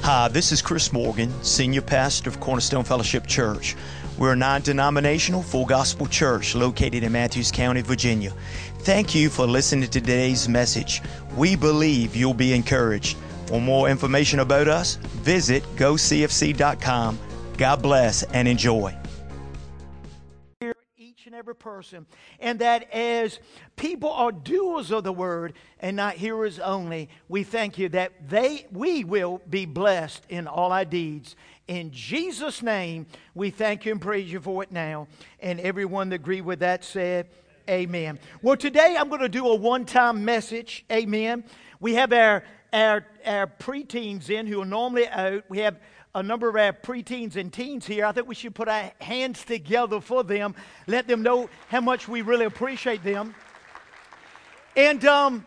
Hi, this is Chris Morgan, Senior Pastor of Cornerstone Fellowship Church. We're a non-denominational, full gospel church located in Matthews County, Virginia. Thank you for listening to today's message. We believe you'll be encouraged. For more information about us, visit gocfc.com. God bless and enjoy. Each and every person, and that as people are doers of the word and not hearers only, we thank you that we will be blessed in all our deeds. In Jesus' name, we thank you and praise you for it now. And everyone that agreed with that said, amen. Well, today I'm going to do a one-time message. Amen. We have our preteens in who are normally out. We have a number of our preteens and teens here. I think we should put our hands together for them, let them know how much we really appreciate them. And, I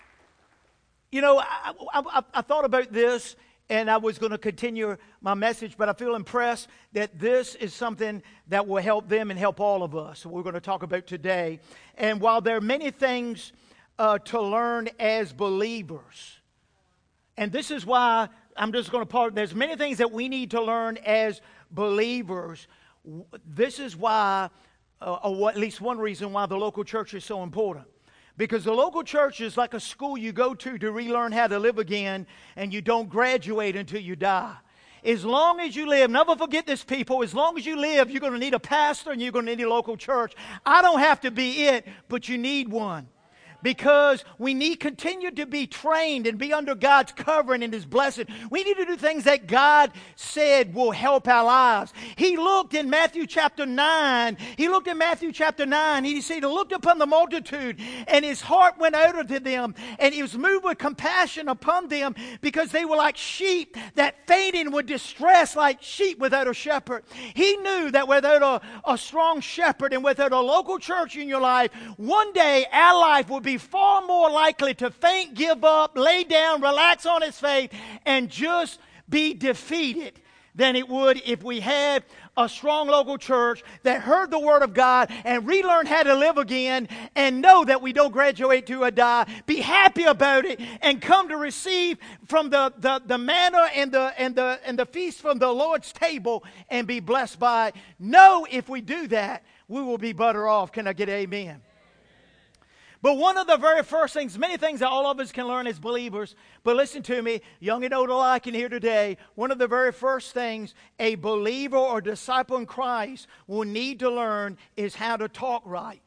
thought about this, and I was going to continue my message, but I feel impressed that this is something that will help them and help all of us. So we're going to talk about today. And while there are many things to learn as believers, and this is why I'm just going to there's many things that we need to learn as believers. This is why, or at least one reason why the local church is so important. Because the local church is like a school you go to relearn how to live again, and you don't graduate until you die. As long as you live, never forget this, people, as long as you live, you're going to need a pastor and you're going to need a local church. I don't have to be it, but you need one. Because we need continue to be trained and be under God's covering and His blessing. We need to do things that God said will help our lives. He looked in Matthew chapter 9. He looked upon the multitude, and His heart went out to them, and He was moved with compassion upon them because they were like sheep that fainted with distress, like sheep without a shepherd. He knew that without a strong shepherd and without a local church in your life, one day our life would be far more likely to faint, give up, lay down, relax on its faith, and just be defeated than it would if we had a strong local church that heard the Word of God and relearned how to live again and know that we don't graduate to a die. Be happy about it and come to receive from the manna and the feast from the Lord's table and be blessed by it. Know if we do that, we will be better off. Can I get amen? But one of the very first things, many things that all of us can learn as believers, but listen to me, young and old alike in here today, one of the very first things a believer or disciple in Christ will need to learn is how to talk right.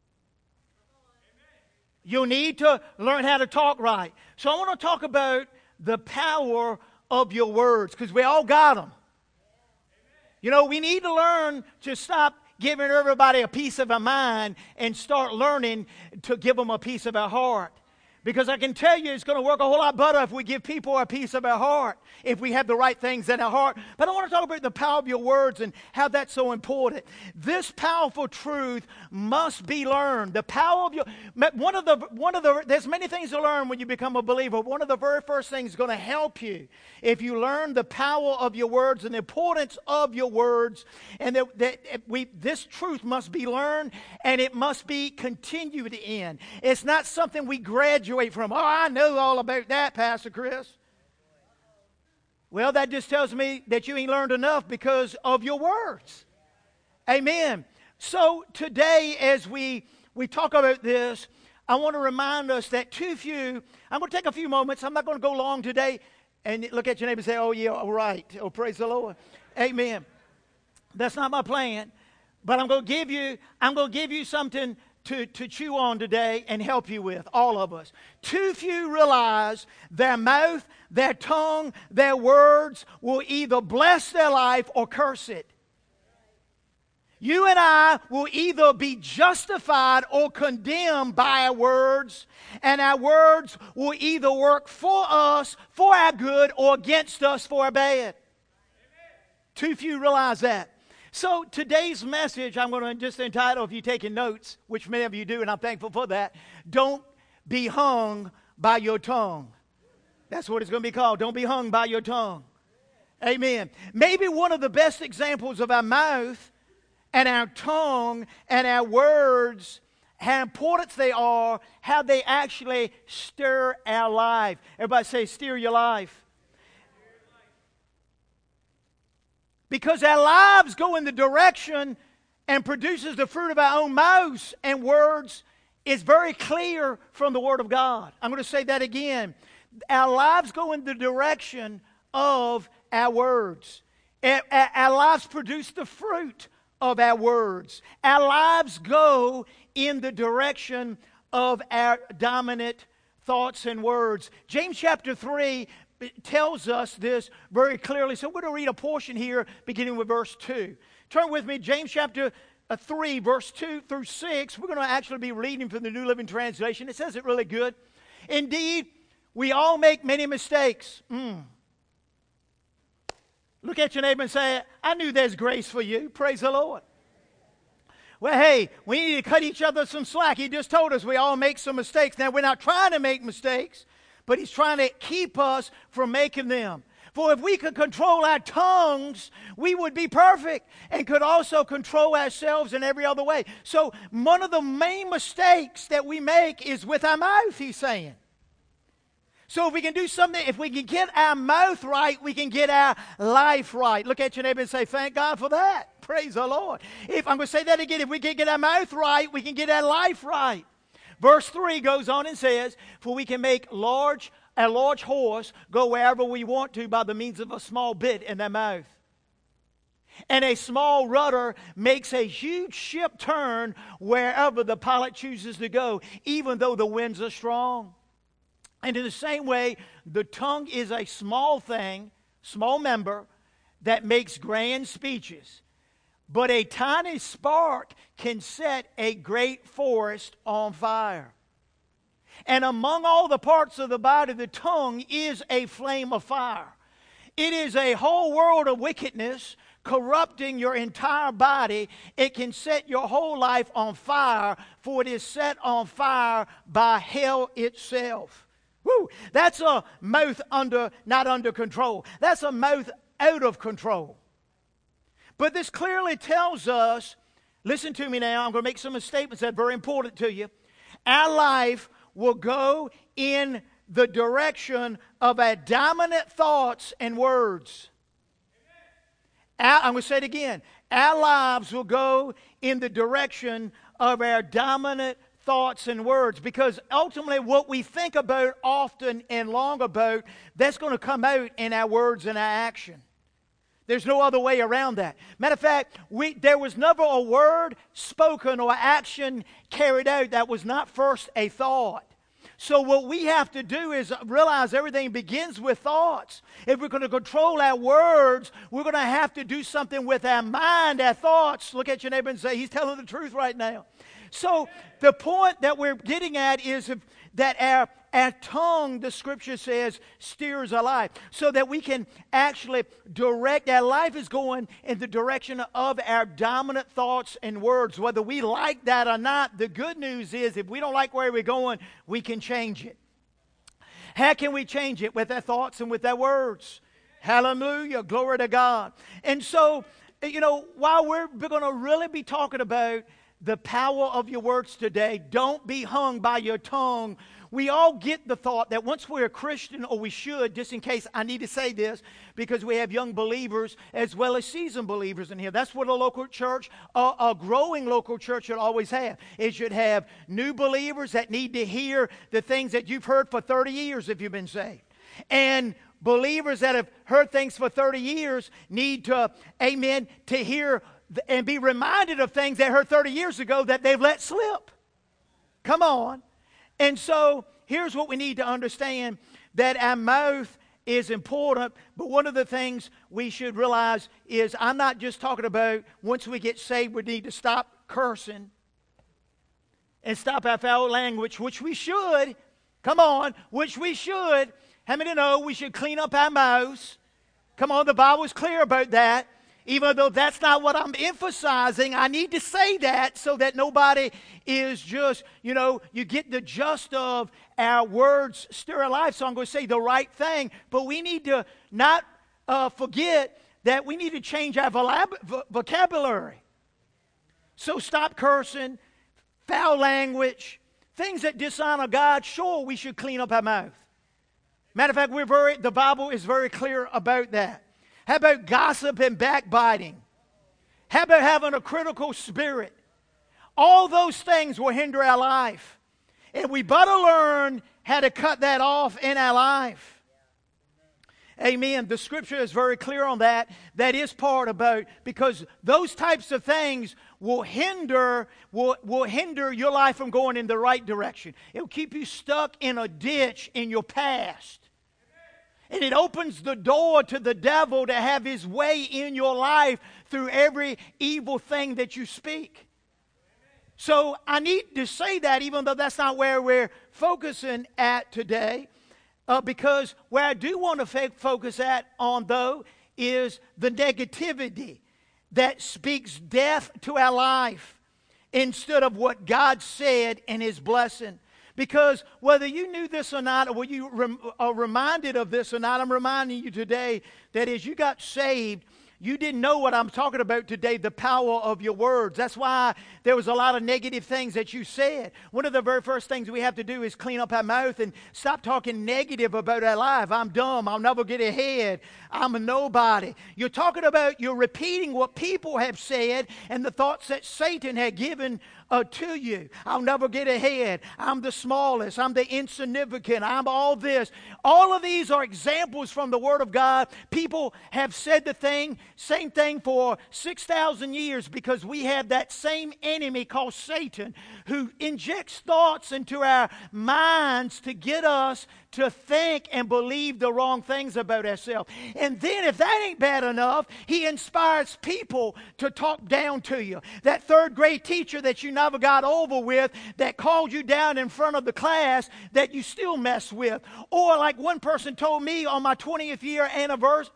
You'll need to learn how to talk right. So I want to talk about the power of your words, because we all got them. You know, we need to learn to stop giving everybody a piece of our mind and start learning to give them a piece of our heart. Because I can tell you it's going to work a whole lot better if we give people a piece of our heart, if we have the right things in our heart. But I want to talk about the power of your words and how that's so important. This powerful truth must be learned. The power of your there's many things to learn when you become a believer. One of the very first things is going to help you if you learn the power of your words and the importance of your words, and this truth must be learned and it must be continued in. It's not something we graduate from. Oh, I know all about that, Pastor Chris. Well, that just tells me that you ain't learned enough because of your words. Amen. So today, as we talk about this, I want to remind us that I'm going to take a few moments. I'm not going to go long today. And look at your neighbor and say, oh, yeah, all right. Oh, praise the Lord. Amen. That's not my plan. But I'm going to give you something to chew on today and help you with, all of us. Too few realize their mouth, their tongue, their words will either bless their life or curse it. You and I will either be justified or condemned by our words, and our words will either work for us, for our good, or against us for our bad. Too few realize that. So today's message, I'm going to just entitle, if you're taking notes, which many of you do, and I'm thankful for that, Don't Be Hung by Your Tongue. That's what it's going to be called. Don't be hung by your tongue. Amen. Maybe one of the best examples of our mouth and our tongue and our words, how important they are, how they actually stir our life. Everybody say, steer your life. Because our lives go in the direction and produces the fruit of our own mouths and words is very clear from the Word of God. I'm going to say that again. Our lives go in the direction of our words. Our lives produce the fruit of our words. Our lives go in the direction of our dominant thoughts and words. James chapter 3 tells us this very clearly. So we're going to read a portion here beginning with verse 2. Turn with me, James chapter 3, verse 2 through 6. We're going to actually be reading from the New Living Translation. It says it really good. Indeed, we all make many mistakes. Look at your neighbor and say, I knew there's grace for you. Praise the Lord. Well, hey, we need to cut each other some slack. He just told us we all make some mistakes. Now, we're not trying to make mistakes, but he's trying to keep us from making them. For if we could control our tongues, we would be perfect and could also control ourselves in every other way. So one of the main mistakes that we make is with our mouth, he's saying. So if we can do something, if we can get our mouth right, we can get our life right. Look at your neighbor and say, thank God for that. Praise the Lord. If I'm going to say that again, if we can get our mouth right, we can get our life right. Verse 3 goes on and says, for we can make a large horse go wherever we want to by the means of a small bit in their mouth. And a small rudder makes a huge ship turn wherever the pilot chooses to go, even though the winds are strong. And in the same way, the tongue is a small thing, small member, that makes grand speeches. But a tiny spark can set a great forest on fire. And among all the parts of the body, the tongue is a flame of fire. It is a whole world of wickedness, corrupting your entire body. It can set your whole life on fire, for it is set on fire by hell itself. Woo! That's a mouth not under control. That's a mouth out of control. But this clearly tells us, listen to me now, I'm going to make some statements that are very important to you. Our life will go in the direction of our dominant thoughts and words. I'm going to say it again. Our lives will go in the direction of our dominant thoughts and words, because ultimately what we think about often and long about, that's going to come out in our words and our action. There's no other way around that. Matter of fact, there was never a word spoken or action carried out that was not first a thought. So what we have to do is realize everything begins with thoughts. If we're going to control our words, we're going to have to do something with our mind, our thoughts. Look at your neighbor and say, he's telling the truth right now. So the point that we're getting at is that our tongue, the Scripture says, steers our life. So that we can actually direct, our life is going in the direction of our dominant thoughts and words. Whether we like that or not, the good news is if we don't like where we're going, we can change it. How can we change it? With our thoughts and with our words. Hallelujah. Glory to God. And so, while we're going to really be talking about the power of your words today, don't be hung by your tongue. We all get the thought that once we're a Christian, or we should, just in case I need to say this, because we have young believers as well as seasoned believers in here. That's what a local church, a growing local church should always have. It should have new believers that need to hear the things that you've heard for 30 years if you've been saved. And believers that have heard things for 30 years need to, amen, to hear and be reminded of things they heard 30 years ago that they've let slip. Come on. And so here's what we need to understand, that our mouth is important, but one of the things we should realize is I'm not just talking about once we get saved we need to stop cursing and stop our foul language, which we should. Come on, which we should. How many know we should clean up our mouths? Come on, the Bible is clear about that. Even though that's not what I'm emphasizing, I need to say that so that nobody is just, you get the gist of our words stir our life. So I'm going to say the right thing. But we need to not forget that we need to change our vocabulary. So stop cursing, foul language, things that dishonor God. Sure, we should clean up our mouth. Matter of fact, the Bible is very clear about that. How about gossip and backbiting? How about having a critical spirit? All those things will hinder our life. And we better learn how to cut that off in our life. Amen. The scripture is very clear on that. That is part about, because those types of things will hinder your life from going in the right direction. It will keep you stuck in a ditch in your past. And it opens the door to the devil to have his way in your life through every evil thing that you speak. So I need to say that, even though that's not where we're focusing at today, because where I do want to focus on, though, is the negativity that speaks death to our life instead of what God said in His blessing. Because whether you knew this or not, or were you are reminded of this or not, I'm reminding you today that as you got saved, you didn't know what I'm talking about today, the power of your words. That's why there was a lot of negative things that you said. One of the very first things we have to do is clean up our mouth and stop talking negative about our life. I'm dumb. I'll never get ahead. I'm a nobody. You're repeating what people have said and the thoughts that Satan had given to you. I'll never get ahead. I'm the smallest. I'm the insignificant. I'm all this. All of these are examples from the Word of God. People have said the same thing for 6,000 years, because we have that same enemy called Satan, who injects thoughts into our minds to get us to think and believe the wrong things about ourselves. And then if that ain't bad enough, he inspires people to talk down to you. That third grade teacher that you never got over with, that called you down in front of the class, that you still mess with. Or like one person told me on my 20th year anniversary,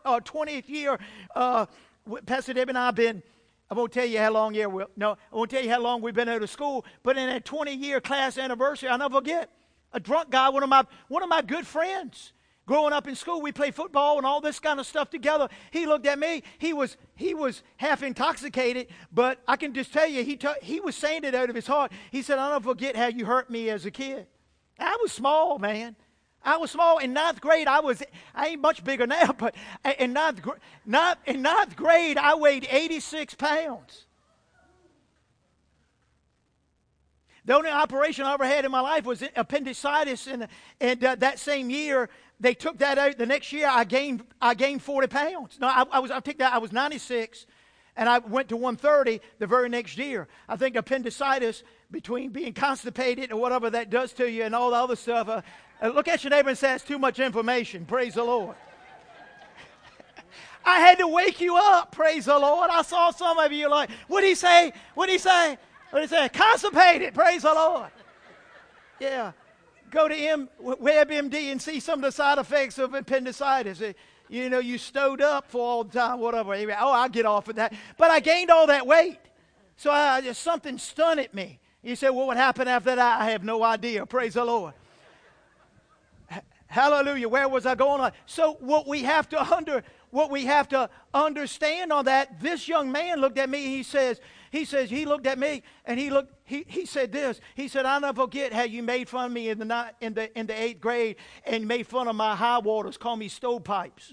Pastor Deb and I won't tell you how long we've been out of school, but in that 20-year class anniversary, I'll never forget, a drunk guy, one of my good friends. Growing up in school, we played football and all this kind of stuff together. He looked at me. He was half intoxicated, but I can just tell you, he was saying it out of his heart. He said, "I'll never forget how you hurt me as a kid." I was small, man. I was small. In ninth grade, I ain't much bigger now, but in ninth grade, I weighed 86 pounds. The only operation I ever had in my life was appendicitis, and that same year they took that out. The next year I gained 40 pounds. No, I was 96, and I went to 130 the very next year. I think appendicitis, between being constipated and whatever that does to you and all the other stuff. Look at your neighbor and say, "That's too much information." Praise the Lord. I had to wake you up. Praise the Lord. I saw some of you like, what'd he say? What'd he say? What'd he say? Constipated. Praise the Lord. Yeah. Go to WebMD and see some of the side effects of appendicitis. You stowed up for all the time, whatever. Oh, I'll get off of that. But I gained all that weight. So something stunted me. You say, well, what happened after that? I have no idea. Praise the Lord. Hallelujah. Where was I going on? So what we have to understand on that, this young man looked at me. He looked at me and he said this. He said, "I'll never forget how you made fun of me in the 8th grade and made fun of my high waters, called me stovepipes."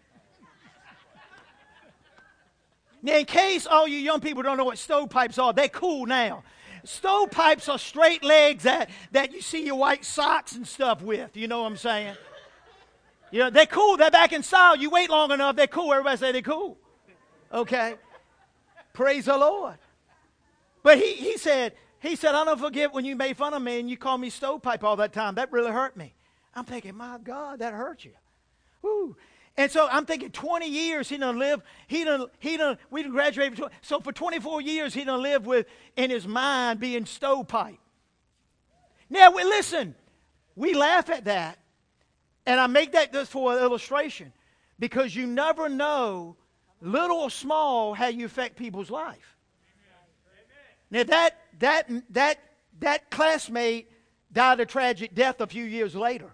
Now, in case all you young people don't know what stovepipes are, they're cool now. Stovepipes are straight legs that you see your white socks and stuff with. You know what I'm saying? They're cool. They're back in style. You wait long enough, they're cool. Everybody say they're cool. Okay? Praise the Lord. But he said, "I'll never forget when you made fun of me and you called me stovepipe all that time. That really hurt me." I'm thinking, my God, that hurt you. Woo. And so I'm thinking 20 years we done graduated. So for 24 years he done lived in his mind being stovepipe. Now, listen, we laugh at that. And I make that just for an illustration. Because you never know, little or small, how you affect people's life. Now that classmate died a tragic death a few years later.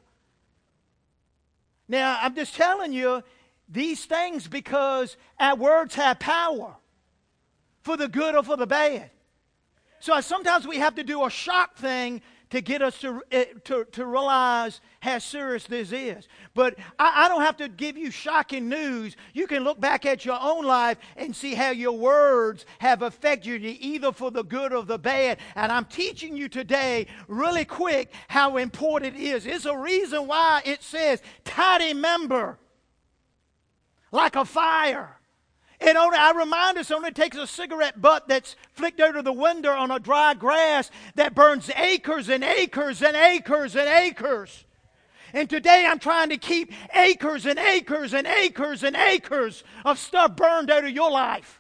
Now, I'm just telling you these things because our words have power for the good or for the bad. So sometimes we have to do a shock thing to get us to realize how serious this is. But I don't have to give you shocking news. You can look back at your own life and see how your words have affected you, either for the good or the bad. And I'm teaching you today, really quick, how important it is. It's a reason why it says, tidy member, like a fire. I remind us, it only takes a cigarette butt that's flicked out of the window on a dry grass that burns acres and acres and acres and acres. And today I'm trying to keep acres and acres and acres and acres of stuff burned out of your life.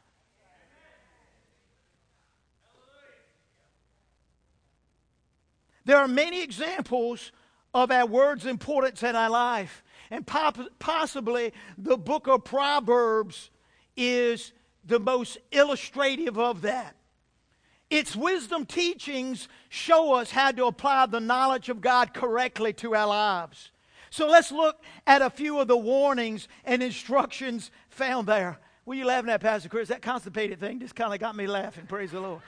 There are many examples of our words' importance in our life. And possibly the book of Proverbs is the most illustrative of that. Its wisdom teachings show us how to apply the knowledge of God correctly to our lives. So let's look at a few of the warnings and instructions found there. What are you laughing at, Pastor Chris? That constipated thing just kind of got me laughing. Praise the Lord.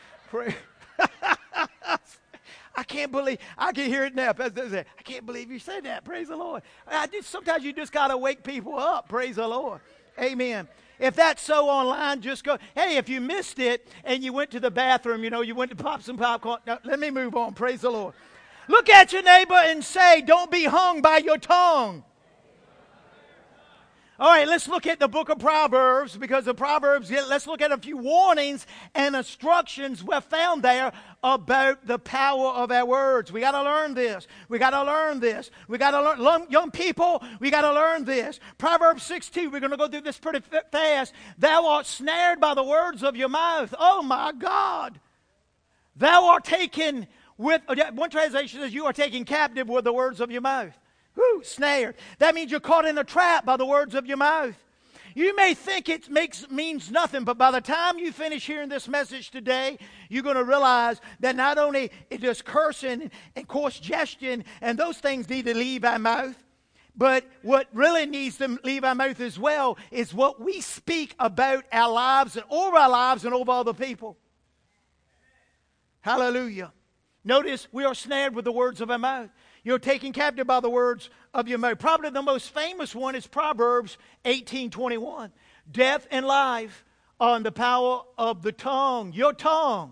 I can't believe, I can hear it now. Pastor say, I can't believe you said that. Praise the Lord. Sometimes you just got to wake people up. Praise the Lord. Amen. If that's so online, just go. Hey, if you missed it and you went to the bathroom, you went to pop some popcorn. Now, let me move on. Praise the Lord. Look at your neighbor and say, don't be hung by your tongue. All right, let's look at the book of Proverbs, because the Proverbs, let's look at a few warnings and instructions were found there about the power of our words. We got to learn this. We got to learn this. We got to learn, young people, we got to learn this. Proverbs 6:2, we're going to go through this pretty fast. Thou art snared by the words of your mouth. Oh my God. Thou art taken with, one translation says, you are taken captive with the words of your mouth. Woo, snared. That means you're caught in a trap by the words of your mouth. You may think it means nothing, but by the time you finish hearing this message today, you're going to realize that not only it is cursing and coarse gesturing, and those things need to leave our mouth, but what really needs to leave our mouth as well is what we speak about our lives and over our lives and over other people. Hallelujah. Notice we are snared with the words of our mouth. You're taken captive by the words of your mouth. Probably the most famous one is Proverbs 18:21. Death and life are in the power of the tongue. Your tongue.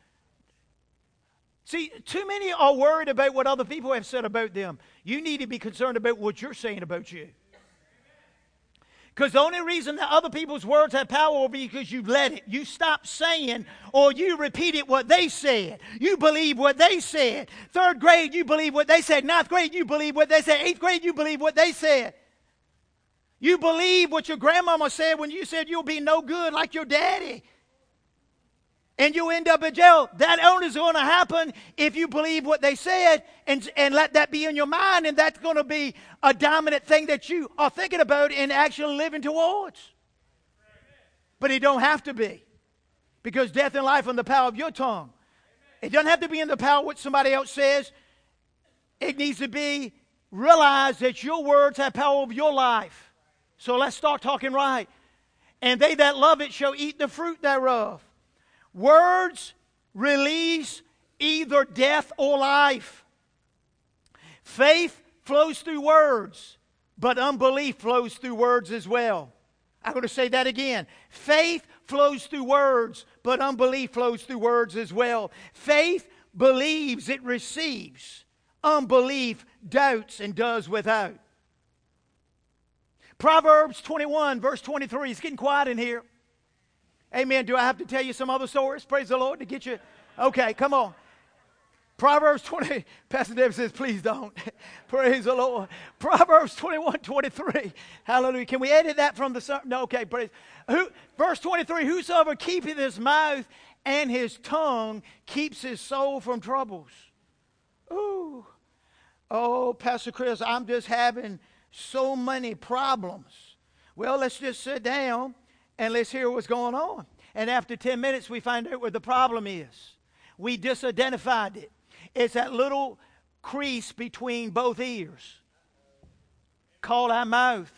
See, too many are worried about what other people have said about them. You need to be concerned about what you're saying about you. Because the only reason that other people's words have power will be because you let it. You stop saying, or you repeated what they said. You believe what they said. 3rd grade, you believe what they said. 9th grade, you believe what they said. 8th grade, you believe what they said. You believe what your grandmama said when you said you'll be no good like your daddy. And you end up in jail. That only is going to happen if you believe what they said and let that be in your mind, and that's going to be a dominant thing that you are thinking about and actually living towards. But it don't have to be, because death and life are in the power of your tongue. It doesn't have to be in the power of what somebody else says. It needs to be realized that your words have power over your life. So let's start talking right. And they that love it shall eat the fruit thereof. Words release either death or life. Faith flows through words, but unbelief flows through words as well. I'm going to say that again. Faith flows through words, but unbelief flows through words as well. Faith believes, it receives. Unbelief doubts and does without. Proverbs 21, verse 23. It's getting quiet in here. Amen. Do I have to tell you some other stories? Praise the Lord to get you. Okay, come on. Proverbs 20. Pastor David says, please don't. Praise the Lord. Proverbs 21:23. Hallelujah. Can we edit that from the... No, okay. Praise. Verse 23. Whosoever keepeth his mouth and his tongue keeps his soul from troubles. Ooh. Oh, Pastor Chris, I'm just having so many problems. Well, let's just sit down and let's hear what's going on. And after 10 minutes, we find out what the problem is. We disidentified it. It's that little crease between both ears called our mouth.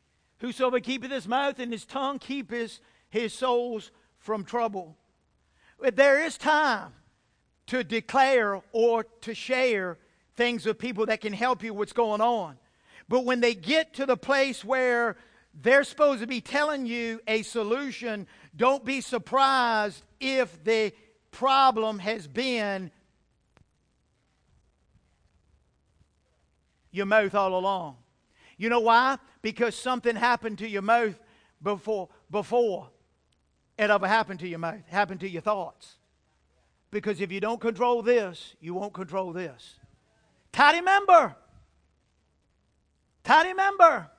Whosoever keepeth his mouth and his tongue keepeth his souls from trouble. There is time to declare or to share things with people that can help you what's going on. But when they get to the place where they're supposed to be telling you a solution, don't be surprised if the problem has been your mouth all along. You know why? Because something happened to your mouth before it ever happened to your mouth, happened to your thoughts. Because if you don't control this, you won't control this. Tidy member. Tidy member.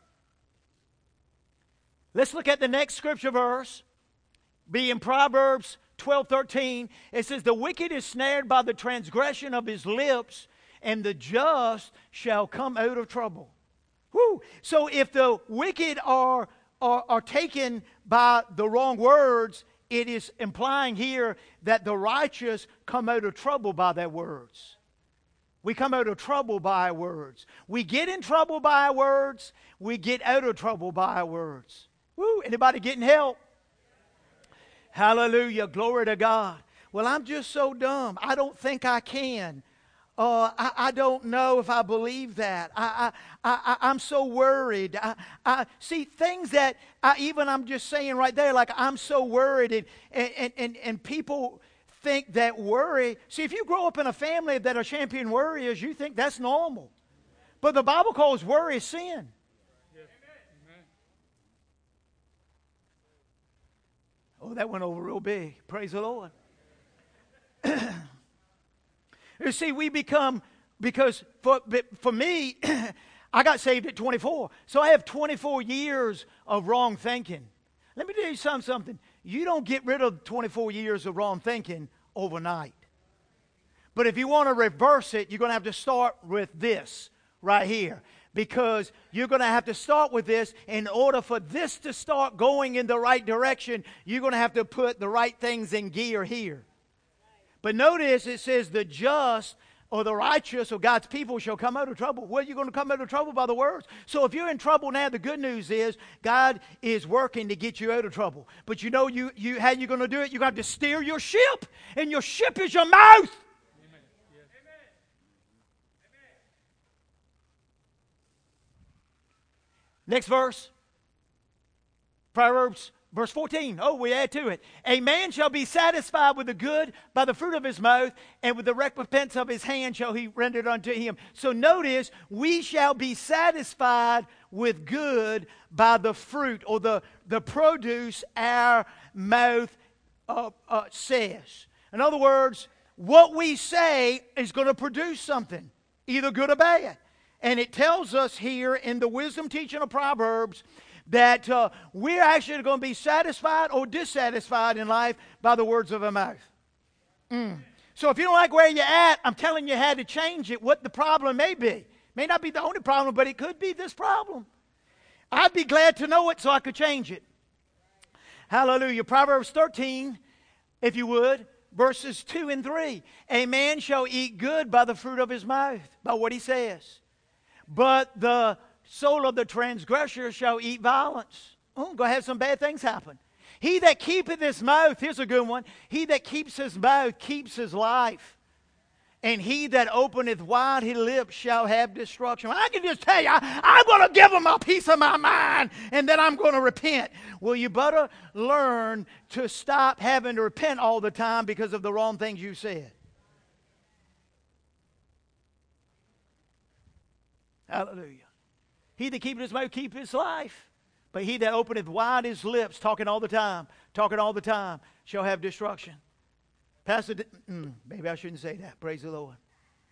Let's look at the next scripture verse. Be in Proverbs 12:13. It says, the wicked is snared by the transgression of his lips, and the just shall come out of trouble. Whew. So if the wicked are taken by the wrong words, it is implying here that the righteous come out of trouble by their words. We come out of trouble by our words. We get in trouble by our words. We get out of trouble by our words. Woo, anybody getting help? Hallelujah, glory to God. Well, I'm just so dumb. I don't think I can. I don't know if I believe that. I'm so worried. See, things that I'm just saying right there, like I'm so worried, and people think that worry. See, if you grow up in a family that are champion worriers, you think that's normal. But the Bible calls worry sin. Oh, that went over real big. Praise the Lord. You see, we become, because for me, I got saved at 24. So I have 24 years of wrong thinking. Let me tell you something. You don't get rid of 24 years of wrong thinking overnight. But if you want to reverse it, you're going to have to start with this right here. Because you're going to have to start with this. In order for this to start going in the right direction, you're going to have to put the right things in gear here. But notice it says the just or the righteous or God's people shall come out of trouble. Well, you're going to come out of trouble by the words. So if you're in trouble now, the good news is God is working to get you out of trouble. But you know how you're going to do it? You got to steer your ship, and your ship is your mouth. Amen. Yes. Next verse. Proverbs verse 14, we add to it. A man shall be satisfied with the good by the fruit of his mouth, and with the recompense of his hand shall he render it unto him. So notice, we shall be satisfied with good by the fruit, or the produce our mouth says. In other words, what we say is going to produce something, either good or bad. And it tells us here in the wisdom teaching of Proverbs that we're actually going to be satisfied or dissatisfied in life by the words of our mouth. So if you don't like where you're at, I'm telling you how to change it, what the problem may be. May not be the only problem, but it could be this problem. I'd be glad to know it so I could change it. Hallelujah. Proverbs 13, if you would, verses 2 and 3. A man shall eat good by the fruit of his mouth, by what he says. But the soul of the transgressor shall eat violence. Going to have some bad things happen. He that keepeth his mouth, here's a good one. He that keeps his mouth keeps his life. And he that openeth wide his lips shall have destruction. I can just tell you, I'm going to give him a piece of my mind, and then I'm going to repent. Well, you better learn to stop having to repent all the time because of the wrong things you said. Hallelujah. He that keepeth his mouth keepeth his life. But he that openeth wide his lips, talking all the time, shall have destruction. Pastor, maybe I shouldn't say that. Praise the Lord.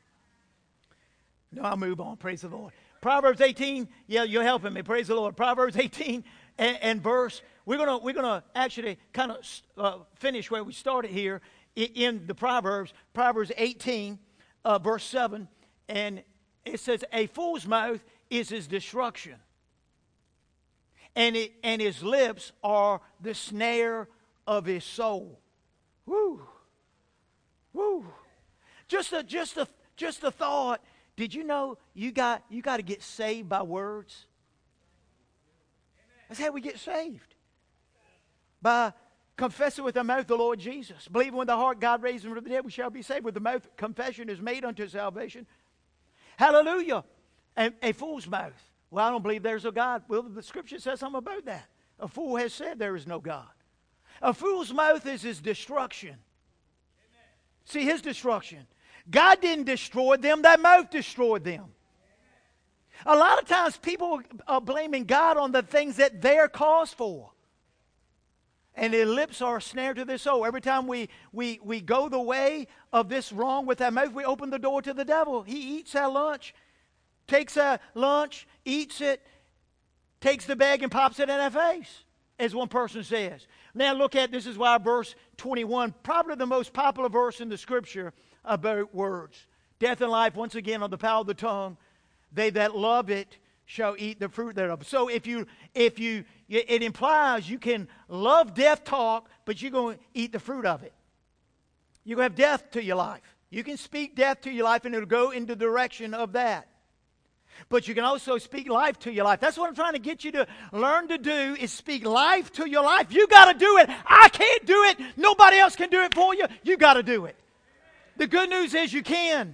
No, I'll move on. Praise the Lord. Proverbs 18. Yeah, you're helping me. Praise the Lord. Proverbs 18 and verse. We're gonna actually kind of finish where we started here in the Proverbs. Proverbs 18, verse 7, and it says, "A fool's mouth is his destruction, and his lips are the snare of his soul." Woo, woo! Just a thought. Did you know you got to get saved by words? That's how we get saved. By Confess it with the mouth, the Lord Jesus. Believe with the heart God raised him from the dead, we shall be saved. With the mouth, confession is made unto salvation. Hallelujah. A fool's mouth. Well, I don't believe there's a God. Well, the Scripture says something about that. A fool has said there is no God. A fool's mouth is his destruction. Amen. See, his destruction. God didn't destroy them. That mouth destroyed them. Amen. A lot of times people are blaming God on the things that they're caused for. And their lips are a snare to their soul. Every time we go the way of this wrong with our mouth, we open the door to the devil. He eats our lunch, takes our lunch, eats it, takes the bag and pops it in our face, as one person says. Now look at, this is why verse 21, probably the most popular verse in the Scripture about words. Death and life, once again, are the power of the tongue. They that love it shall eat the fruit thereof. So it implies you can love death talk, but you're going to eat the fruit of it. You're going to have death to your life. You can speak death to your life and it'll go in the direction of that. But you can also speak life to your life. That's what I'm trying to get you to learn to do, is speak life to your life. You got to do it. I can't do it. Nobody else can do it for you. You got to do it. The good news is you can.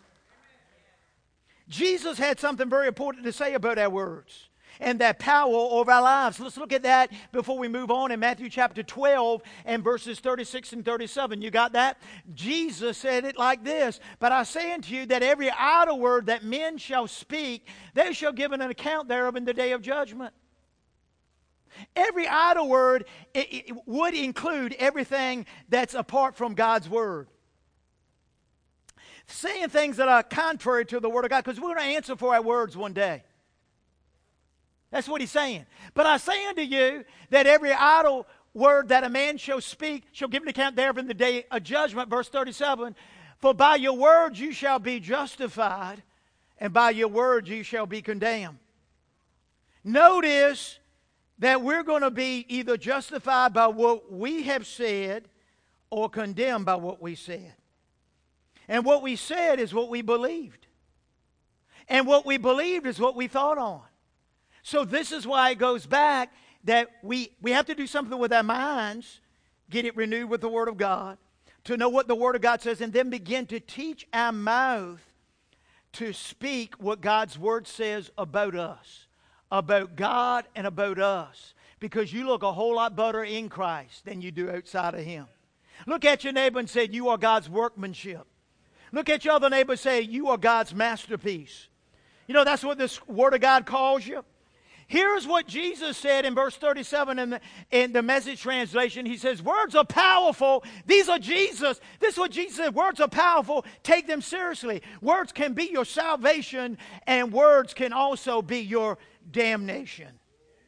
Jesus had something very important to say about our words and that power over our lives. Let's look at that before we move on in Matthew chapter 12 and verses 36 and 37. You got that? Jesus said it like this, "But I say unto you that every idle word that men shall speak, they shall give an account thereof in the day of judgment." Every idle word, it would include everything that's apart from God's word. Saying things that are contrary to the Word of God, because we're going to answer for our words one day. That's what he's saying. "But I say unto you that every idle word that a man shall speak shall give an account thereof in the day of judgment." Verse 37, "For by your words you shall be justified, and by your words you shall be condemned." Notice that we're going to be either justified by what we have said or condemned by what we said. And what we said is what we believed. And what we believed is what we thought on. So this is why it goes back that we have to do something with our minds, get it renewed with the Word of God, to know what the Word of God says, and then begin to teach our mouth to speak what God's Word says about us, about God and about us. Because you look a whole lot better in Christ than you do outside of Him. Look at your neighbor and say, "You are God's workmanship." Look at your other neighbor and say, "You are God's masterpiece." You know, that's what this Word of God calls you. Here's what Jesus said in verse 37 in the Message translation. He says, "Words are powerful." These are Jesus. This is what Jesus said. Words are powerful. Take them seriously. Words can be your salvation, and words can also be your damnation.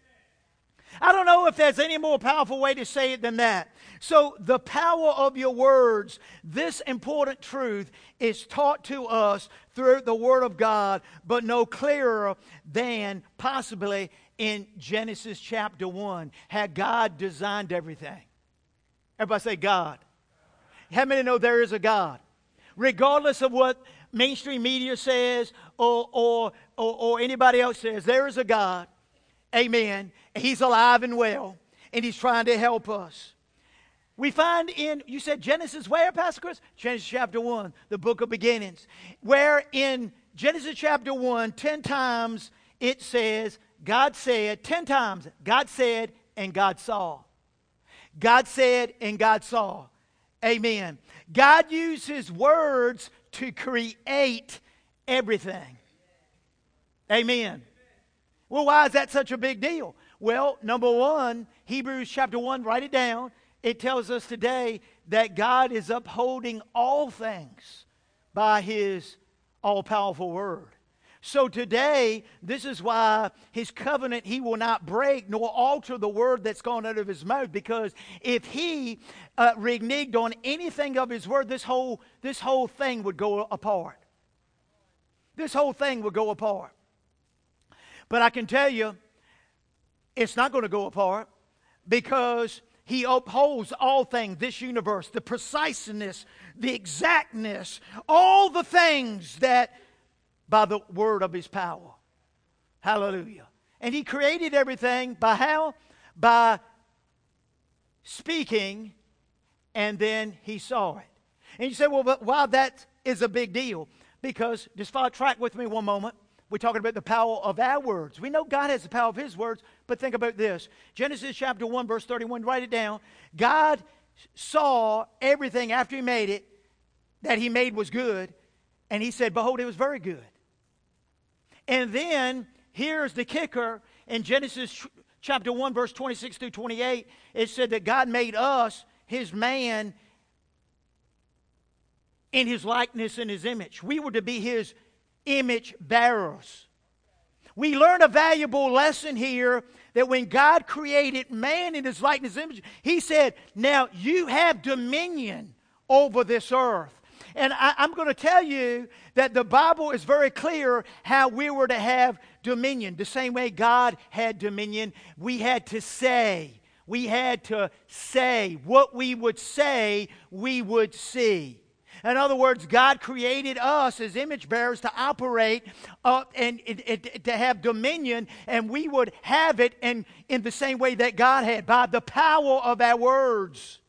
I don't know if there's any more powerful way to say it than that. So the power of your words, this important truth, is taught to us through the Word of God, but no clearer than possibly in Genesis chapter 1, how God designed everything. Everybody say God. How many know there is a God? Regardless of what mainstream media says or anybody else says, there is a God. Amen. He's alive and well, and He's trying to help us. We find in, you said Genesis where, Pastor Chris? Genesis chapter 1, the book of beginnings. Where in Genesis chapter 1, 10 times it says, God said, 10 times, God said and God saw. God said and God saw. Amen. God used His words to create everything. Amen. Well, why is that such a big deal? Well, number one, Hebrews chapter 1, write it down. It tells us today that God is upholding all things by His all-powerful Word. So today, this is why His covenant He will not break nor alter the word that's gone out of His mouth, because if He reneged on anything of His word, this whole thing would go apart. This whole thing would go apart. But I can tell you, it's not going to go apart, because He upholds all things, this universe, the preciseness, the exactness, all the things that by the word of His power. Hallelujah. And He created everything by how? By speaking, and then he saw it. And you say, well, but why that is a big deal? Because, just follow track with me one moment. We're talking about the power of our words. We know God has the power of his words, but think about this. Genesis chapter 1, verse 31, write it down. God saw everything after he made it that he made was good, and he said, behold, it was very good. And then, here's the kicker. In Genesis chapter 1, verse 26 through 28, it said that God made us, his man, in his likeness and his image. We were to be his image bearers. We learn a valuable lesson here that when God created man in his likeness and image, he said, now you have dominion over this earth. And I'm going to tell you that the Bible is very clear how we were to have dominion. The same way God had dominion, we had to say. We had to say what we would say, we would see. In other words, God created us as image bearers to operate and to have dominion, and we would have it in the same way that God had, by the power of our words.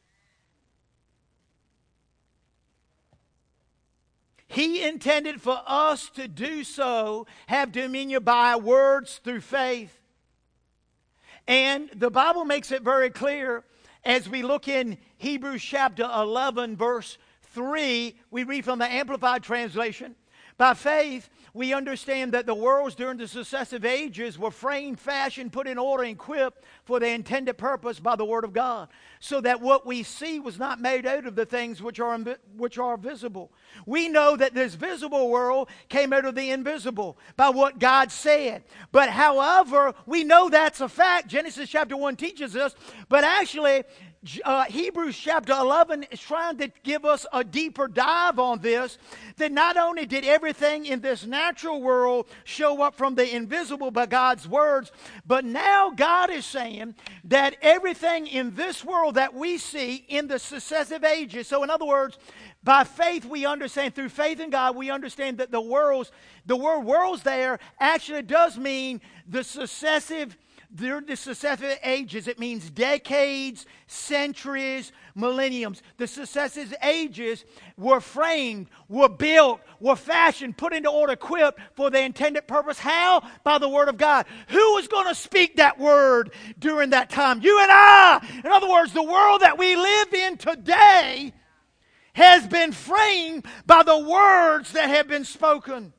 He intended for us to do so, have dominion by our words through faith. And the Bible makes it very clear as we look in Hebrews chapter 11, verse 3, we read from the Amplified Translation. By faith, we understand that the worlds during the successive ages were framed, fashioned, put in order, and equipped for their intended purpose by the Word of God, so that what we see was not made out of the things which are visible. We know that this visible world came out of the invisible by what God said. But however, we know that's a fact. Genesis chapter 1 teaches us, but actually, Hebrews chapter 11 is trying to give us a deeper dive on this, that not only did everything in this natural world show up from the invisible by God's words, but now God is saying that everything in this world that we see in the successive ages, so in other words, by faith we understand, through faith in God, we understand that the word worlds there actually does mean the successive during the successive ages. It means decades, centuries, millenniums. The successive ages were framed, were built, were fashioned, put into order, equipped for their intended purpose. How? By the Word of God. Who was going to speak that Word during that time? You and I. In other words, the world that we live in today has been framed by the words that have been spoken.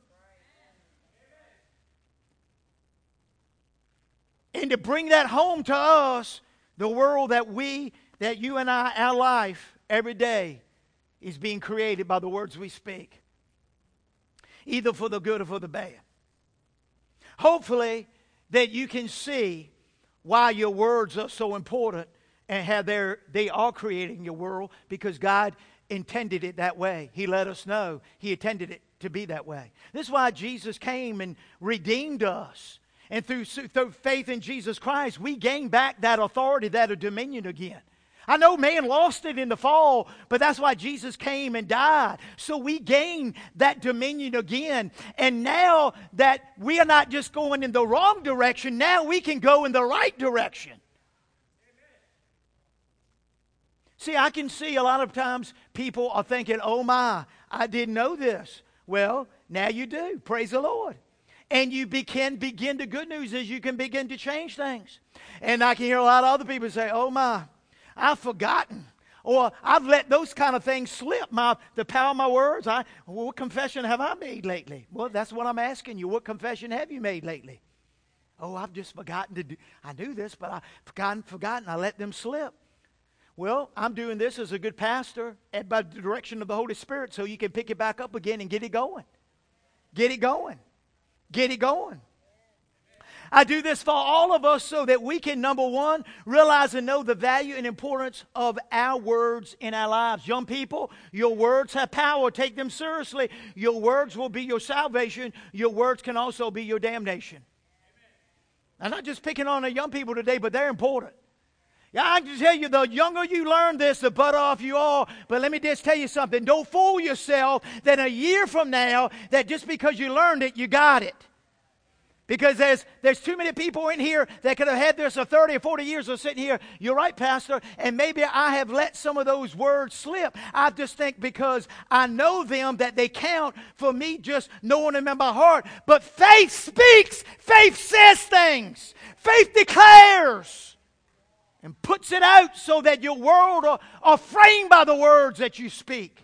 And to bring that home to us, the world that you and I, our life, every day, is being created by the words we speak. Either for the good or for the bad. Hopefully, that you can see why your words are so important and how they are creating your world, because God intended it that way. He let us know He intended it to be that way. This is why Jesus came and redeemed us. And through faith in Jesus Christ, we gain back that authority, that dominion again. I know man lost it in the fall, but that's why Jesus came and died. So we gain that dominion again. And now that we are not just going in the wrong direction, now we can go in the right direction. See, I can see a lot of times people are thinking, oh my, I didn't know this. Well, now you do. Praise the Lord. And you can begin, the good news is you can begin to change things. And I can hear a lot of other people say, oh my, I've forgotten. Or I've let those kind of things slip, the power of my words. What confession have I made lately? Well, that's what I'm asking you. What confession have you made lately? Oh, I've just forgotten to do. I knew this, but I've forgotten. I let them slip. Well, I'm doing this as a good pastor and by the direction of the Holy Spirit, so you can pick it back up again and get it going. Get it going. Get it going. I do this for all of us so that we can, number one, realize and know the value and importance of our words in our lives. Young people, your words have power. Take them seriously. Your words will be your salvation. Your words can also be your damnation. I'm not just picking on the young people today, but they're important. Yeah, I can tell you, the younger you learn this, the better off you are. But let me just tell you something. Don't fool yourself that a year from now, that just because you learned it, you got it. Because there's too many people in here that could have had this for 30 or 40 years of sitting here. You're right, Pastor, and maybe I have let some of those words slip. I just think because I know them that they count for me just knowing them in my heart. But faith speaks. Faith says things. Faith declares and puts it out so that your world are framed by the words that you speak.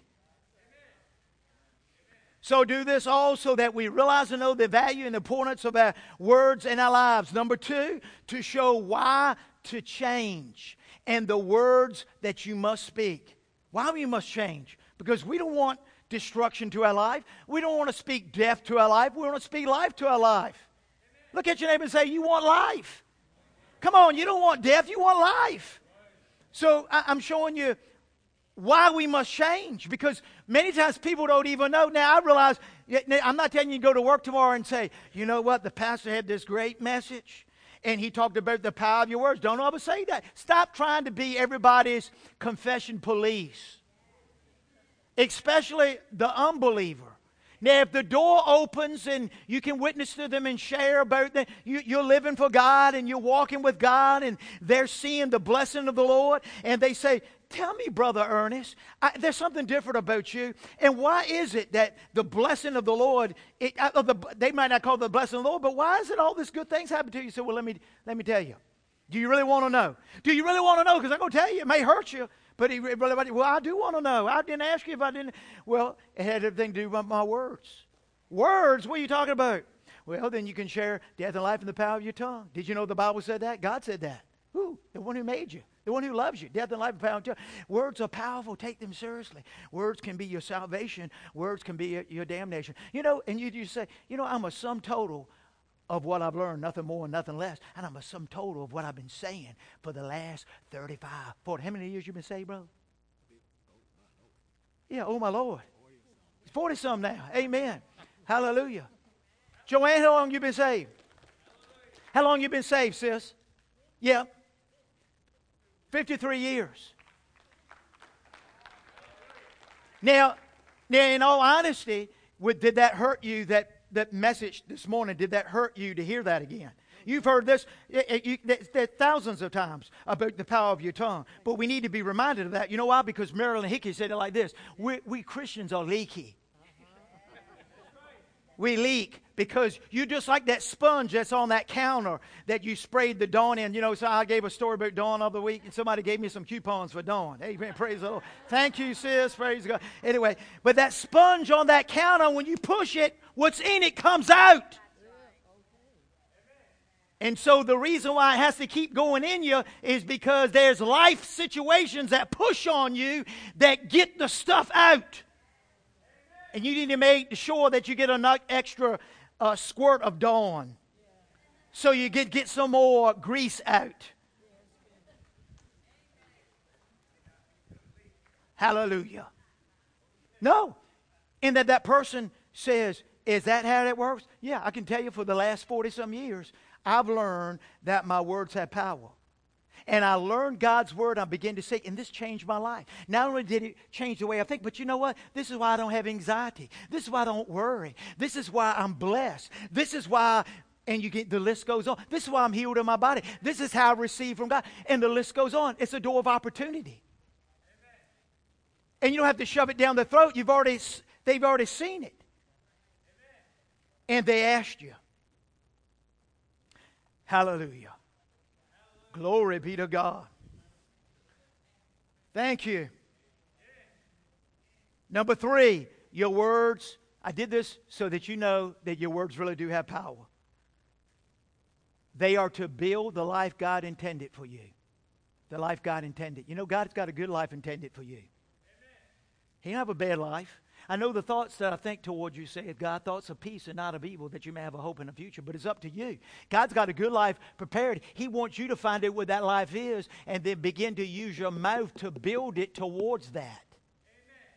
So do this all so that we realize and know the value and the importance of our words in our lives. Number 2, to show why to change and the words that you must speak. Why you must change? Because we don't want destruction to our life. We don't want to speak death to our life. We want to speak life to our life. Look at your neighbor and say, you want life. Come on, you don't want death, you want life. So I'm showing you why we must change, because many times people don't even know. Now, I realize, I'm not telling you to go to work tomorrow and say, you know what, the pastor had this great message, and he talked about the power of your words. Don't ever say that. Stop trying to be everybody's confession police, especially the unbeliever. Now, if the door opens and you can witness to them and share about that, you're living for God and you're walking with God and they're seeing the blessing of the Lord, and they say, tell me, Brother Ernest, there's something different about you. And why is it that the blessing of the Lord, they might not call it the blessing of the Lord, but why is it all these good things happen to you? You say, well, let me tell you. Do you really want to know? Do you really want to know? Because I'm going to tell you, it may hurt you. But well, I do want to know. I didn't ask you if I didn't. Well, it had everything to do with my words. Words? What are you talking about? Well, then you can share death and life in the power of your tongue. Did you know the Bible said that? God said that. Who? The one who made you. The one who loves you. Death and life in the power of your tongue. Words are powerful. Take them seriously. Words can be your salvation. Words can be your damnation. You know, and you say, you know, I'm a sum total of what I've learned, nothing more and nothing less. And I'm a sum total of what I've been saying for the last 35, 40. How many years you been saved, bro? Yeah, oh my Lord. It's 40-some now. Amen. Hallelujah. Joanne, how long you been saved? How long you been saved, sis? Yeah. 53 years. Now, in all honesty, did that hurt you, that message this morning, did that hurt you to hear that again? You've heard this thousands of times about the power of your tongue. But we need to be reminded of that. You know why? Because Marilyn Hickey said it like this. We Christians are leaky. We leak because you're just like that sponge that's on that counter that you sprayed the Dawn in. You know, so I gave a story about Dawn the other week, and somebody gave me some coupons for Dawn. Amen. Praise the Lord. Thank you, sis. Praise God. Anyway, but that sponge on that counter, when you push it, what's in it comes out. And so the reason why it has to keep going in you is because there's life situations that push on you that get the stuff out. And you need to make sure that you get an extra squirt of Dawn so you get some more grease out. Hallelujah. No. And that person says, is that how that works? Yeah, I can tell you for the last 40-some years, I've learned that my words have power. And I learned God's word. I began to say, and this changed my life. Not only did it change the way I think, but you know what? This is why I don't have anxiety. This is why I don't worry. This is why I'm blessed. This is why, and the list goes on. This is why I'm healed in my body. This is how I receive from God. And the list goes on. It's a door of opportunity. Amen. And you don't have to shove it down their throat. They've already seen it. Amen. And they asked you. Hallelujah. Glory be to God. Thank you. Number 3, your words. I did this so that you know that your words really do have power. They are to build the life God intended for you. The life God intended. You know, God's got a good life intended for you. He don't have a bad life. I know the thoughts that I think toward you, saith God, thoughts of peace and not of evil, that you may have a hope in the future. But it's up to you. God's got a good life prepared. He wants you to find out what that life is and then begin to use your mouth to build it towards that. Amen.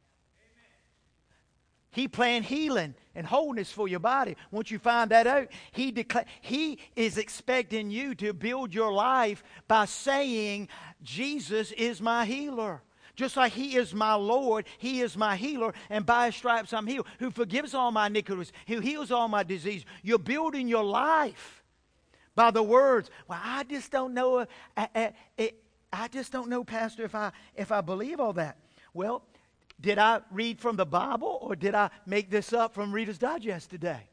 He planned healing and wholeness for your body. Once you find that out, He is expecting you to build your life by saying, Jesus is my healer. Just like He is my Lord, He is my healer, and by His stripes I'm healed. Who forgives all my iniquities, who heals all my disease. You're building your life by the words. Well, I just don't know. I just don't know, Pastor, if I believe all that. Well, did I read from the Bible, or did I make this up from Reader's Digest today?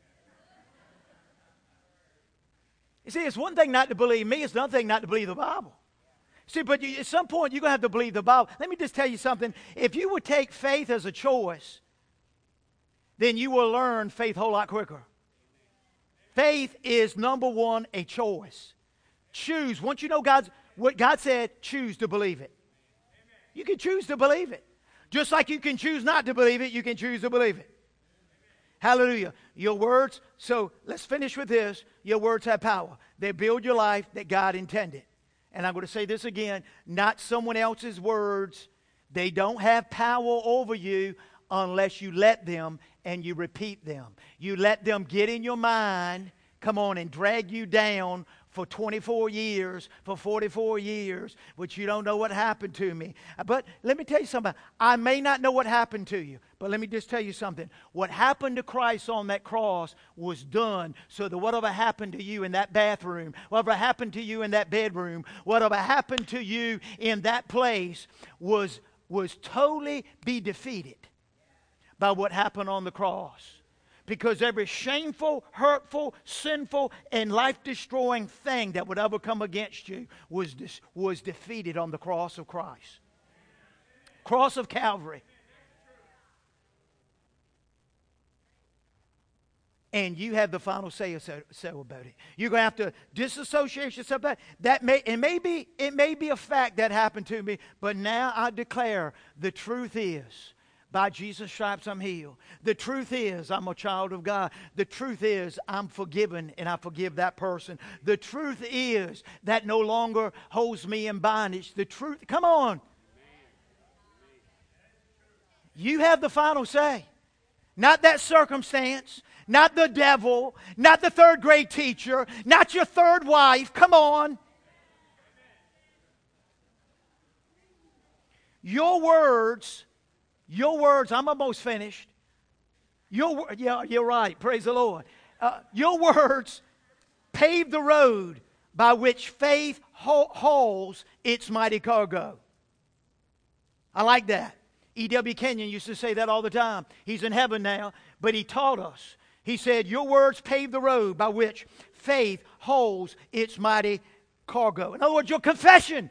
You see, it's one thing not to believe me. It's another thing not to believe the Bible. See, but at some point, you're going to have to believe the Bible. Let me just tell you something. If you would take faith as a choice, then you will learn faith a whole lot quicker. Faith is, number one, a choice. Choose. Once you know what God said, choose to believe it. You can choose to believe it. Just like you can choose not to believe it, you can choose to believe it. Hallelujah. Your words, so let's finish with this. Your words have power. They build your life that God intended. And I'm going to say this again, not someone else's words. They don't have power over you unless you let them and you repeat them. You let them get in your mind, come on, and drag you down for 24 years, for 44 years, which you don't know what happened to me. But let me tell you something. I may not know what happened to you, but let me just tell you something. What happened to Christ on that cross was done so that whatever happened to you in that bathroom, whatever happened to you in that bedroom, whatever happened to you in that place was totally be defeated by what happened on the cross. Because every shameful, hurtful, sinful, and life-destroying thing that would ever come against you was defeated on the cross of Christ. Cross of Calvary. And you have the final say so about it. You're going to have to disassociate yourself from that. It may be a fact that happened to me, but now I declare the truth is, by Jesus' stripes I'm healed. The truth is I'm a child of God. The truth is I'm forgiven and I forgive that person. The truth is that no longer holds me in bondage. The truth, come on. You have the final say. Not that circumstance, not the devil, not the third grade teacher, not your third wife. Come on. Your words, I'm almost finished. Yeah, you're right. Praise the Lord. Your words pave the road by which faith hauls its mighty cargo. I like that. E.W. Kenyon used to say that all the time. He's in heaven now, but he taught us. He said, your words pave the road by which faith holds its mighty cargo. In other words, your confession.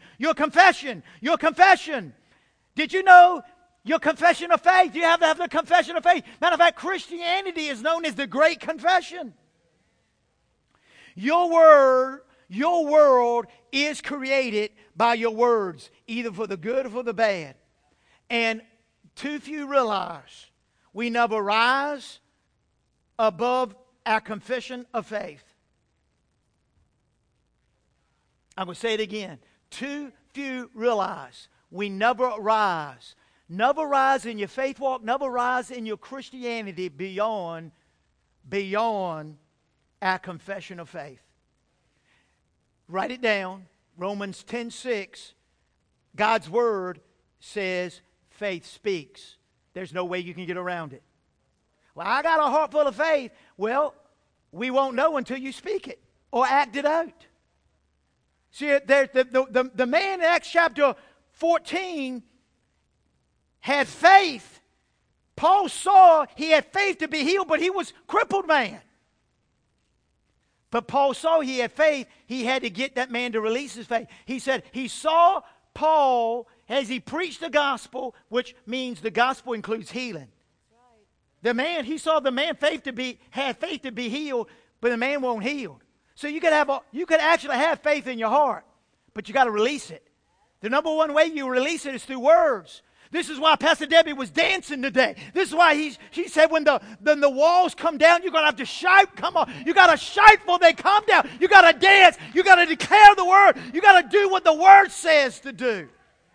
Did you know your confession of faith? You have to have the confession of faith. Matter of fact, Christianity is known as the Great Confession. Your world is created by your words, either for the good or for the bad. And too few realize we never rise above our confession of faith. I'm going to say it again. Too few realize we never rise. Never rise in your faith walk. Never rise in your Christianity beyond our confession of faith. Write it down. Romans 10:6. God's Word says faith speaks. There's no way you can get around it. Well, I got a heart full of faith. Well, we won't know until you speak it or act it out. See, the man in Acts chapter 14 had faith. Paul saw he had faith to be healed, but he was a crippled man. But Paul saw he had faith. He had to get that man to release his faith. He said he saw Paul as he preached the gospel, which means the gospel includes healing. The man, he saw the man had faith to be healed, but the man won't healed. So you could actually have faith in your heart, but you got to release it. The number one way you release it is through words. This is why Pastor Debbie was dancing today. This is why she said when the walls come down, you're going to have to shout. Come on. You got to shout before they come down. You got to dance. You got to declare the word. You got to do what the word says to do.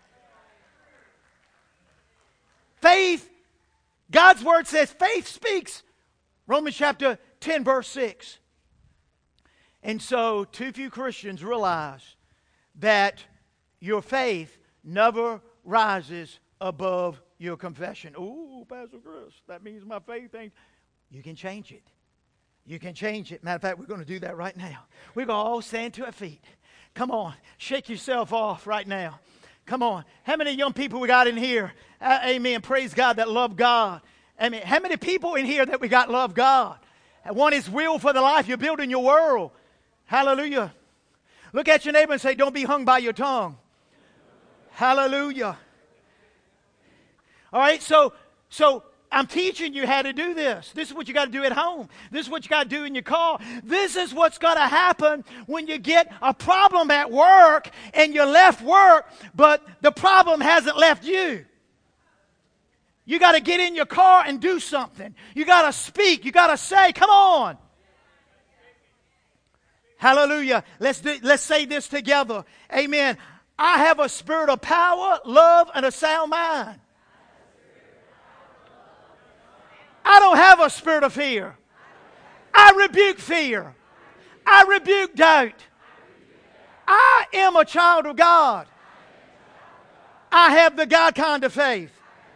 Faith, God's word says faith speaks. Romans chapter 10 verse 6. And so too few Christians realize that your faith never rises above your confession. Ooh, Pastor Chris, that means my faith ain't. You can change it. You can change it. Matter of fact, we're going to do that right now. We're going to all stand to our feet. Come on, shake yourself off right now. Come on. How many young people we got in here? Amen. Praise God that love God. Amen. How many people in here that we got love God? Want His will for the life you're building your world. Hallelujah. Look at your neighbor and say, don't be hung by your tongue. Hallelujah. All right, so I'm teaching you how to do this. This is what you got to do at home. This is what you got to do in your car. This is what's going to happen when you get a problem at work and you left work, but the problem hasn't left you. You got to get in your car and do something. You got to speak. You got to say, come on. Hallelujah. Let's say this together. Amen. I have a spirit of power, love, and a sound mind. I don't have a spirit of fear. I rebuke fear. I rebuke doubt. I am a child of God. I have the God kind of faith.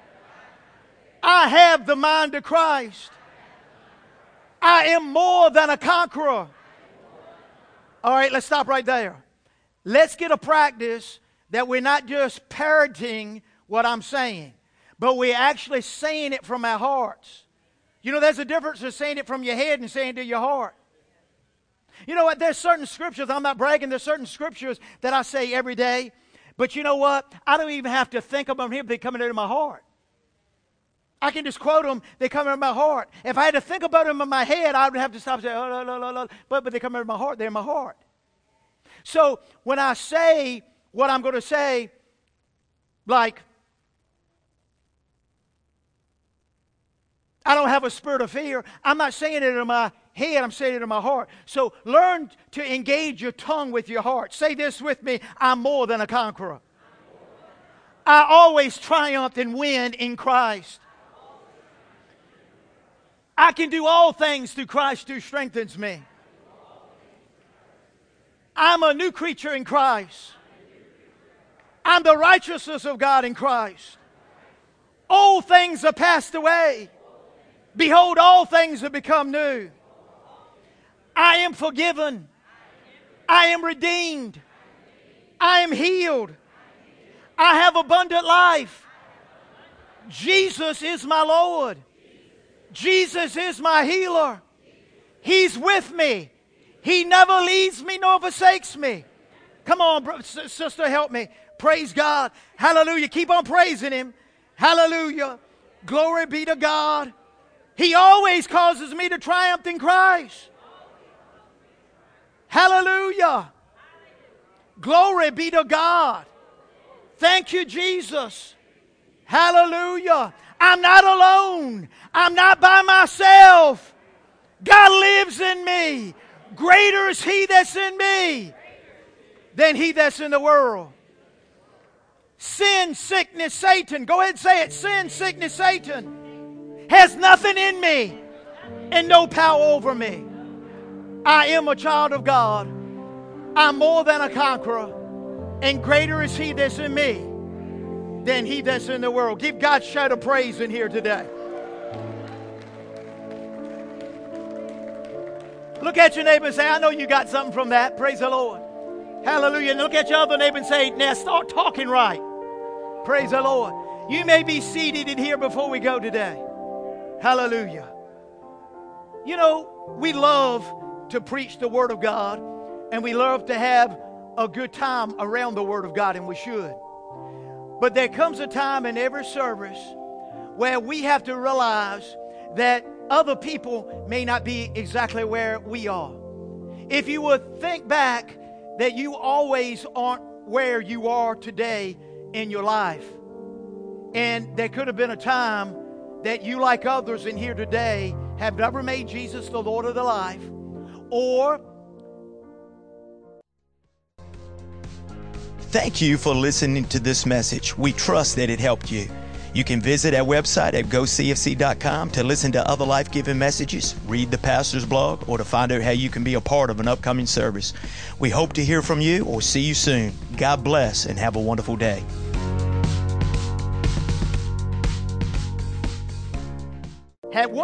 I have the mind of Christ. I am more than a conqueror. All right, let's stop right there. Let's get a practice that we're not just parroting what I'm saying, but we're actually saying it from our hearts. You know, there's a difference in saying it from your head and saying it to your heart. You know what? There's certain scriptures, I'm not bragging, there's certain scriptures that I say every day. But you know what? I don't even have to think of them here, they come into my heart. I can just quote them, they come into my heart. If I had to think about them in my head, I would have to stop and say, oh, no. But they come into my heart, they're in my heart. So when I say what I'm going to say, like, I don't have a spirit of fear, I'm not saying it in my head, I'm saying it in my heart. So learn to engage your tongue with your heart. Say this with me, I'm more than a conqueror. I always triumph and win in Christ. I can do all things through Christ who strengthens me. I'm a new creature in Christ. I'm the righteousness of God in Christ. Old things are passed away. Behold, all things have become new. I am forgiven. I am redeemed. I am healed. I have abundant life. Jesus is my Lord. Jesus is my healer. He's with me. He never leaves me nor forsakes me. Come on, sister, help me. Praise God. Hallelujah. Keep on praising Him. Hallelujah. Glory be to God. He always causes me to triumph in Christ. Hallelujah. Glory be to God. Thank you, Jesus. Hallelujah. I'm not alone. I'm not by myself. God lives in me. Greater is He that's in me than he that's in the world. Sin, sickness, Satan. Go ahead and say it. Sin, sickness, Satan has nothing in me and no power over me. I am a child of God. I'm more than a conqueror. And greater is He that's in me than he that's in the world. Give God a shout of praise in here today. Look at your neighbor and say, I know you got something from that. Praise the Lord. Hallelujah. And look at your other neighbor and say, now start talking right. Praise the Lord. You may be seated in here before we go today. Hallelujah. You know, we love to preach the Word of God, and we love to have a good time around the Word of God, and we should. But there comes a time in every service where we have to realize that other people may not be exactly where we are. If you would think back that you always aren't where you are today in your life. And there could have been a time that you, like others in here today, have never made Jesus the Lord of their life. Or thank you for listening to this message. We trust that it helped you. You can visit our website at gocfc.com to listen to other life-giving messages, read the pastor's blog, or to find out how you can be a part of an upcoming service. We hope to hear from you or see you soon. God bless and have a wonderful day. Had one